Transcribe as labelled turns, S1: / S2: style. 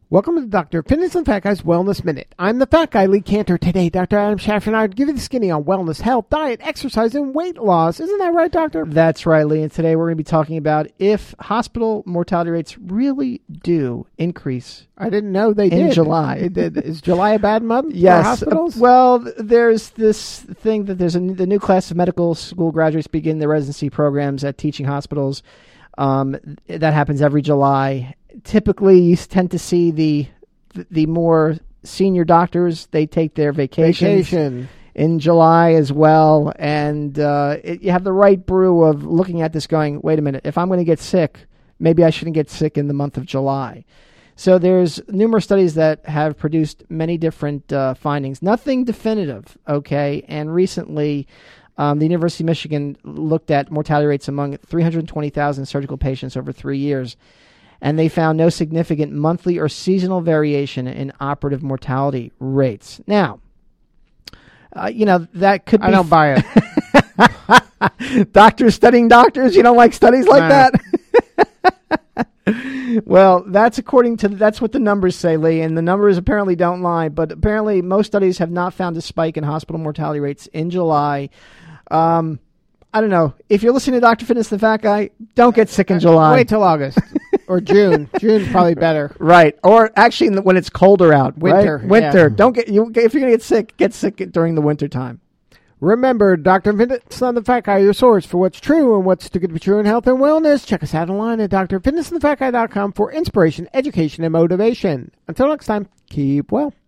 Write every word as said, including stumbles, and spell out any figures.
S1: Welcome to the Doctor Fitness and Fat Guy's Wellness Minute. I'm the Fat Guy, Lee Cantor. Today, Doctor Adam Schaff and I give you the skinny on wellness, health, diet, exercise, and weight loss. Isn't that right, Doctor?
S2: That's right, Lee. And today we're going to be talking about if hospital mortality rates really do increase.
S1: I didn't know they
S2: in
S1: did.
S2: In July.
S1: It did. Is July a bad month
S2: yes.
S1: for hospitals?
S2: Uh, well, there's this thing that there's a, the new class of medical school graduates begin their residency programs at teaching hospitals. Um, that happens every July. Typically, you tend to see the the more senior doctors, they take their vacations
S1: Vacation.
S2: in July as well. And uh, it, you have the right brew of looking at this going, wait a minute, if I'm going to get sick, maybe I shouldn't get sick in the month of July. So there's numerous studies that have produced many different uh, findings. Nothing definitive, okay? And recently, um, the University of Michigan looked at mortality rates among three hundred twenty thousand surgical patients over three years. And they found no significant monthly or seasonal variation in operative mortality rates. Now, uh, you know, that could be...
S1: I don't f- buy
S2: it. Doctors studying doctors? You don't like studies like
S1: nah.
S2: that? Well, that's according to... That's what the numbers say, Lee, and the numbers apparently don't lie. But apparently most studies have not found a spike in hospital mortality rates in July. Um, I don't know. If you're listening to Doctor Fitness, the Fat Guy, don't get sick in July.
S1: Wait till August. Or June. June's probably better.
S2: Right. Or actually when it's colder out.
S1: Winter.
S2: Right? Winter.
S1: Yeah.
S2: Don't get you if you're going to get sick, get sick during the winter time.
S1: Remember, Doctor Fitness and the Fat Guy, your source for what's true and what's too good to be true in health and wellness. Check us out online at dr fitness and the fat guy dot com for inspiration, education, and motivation. Until next time, keep well.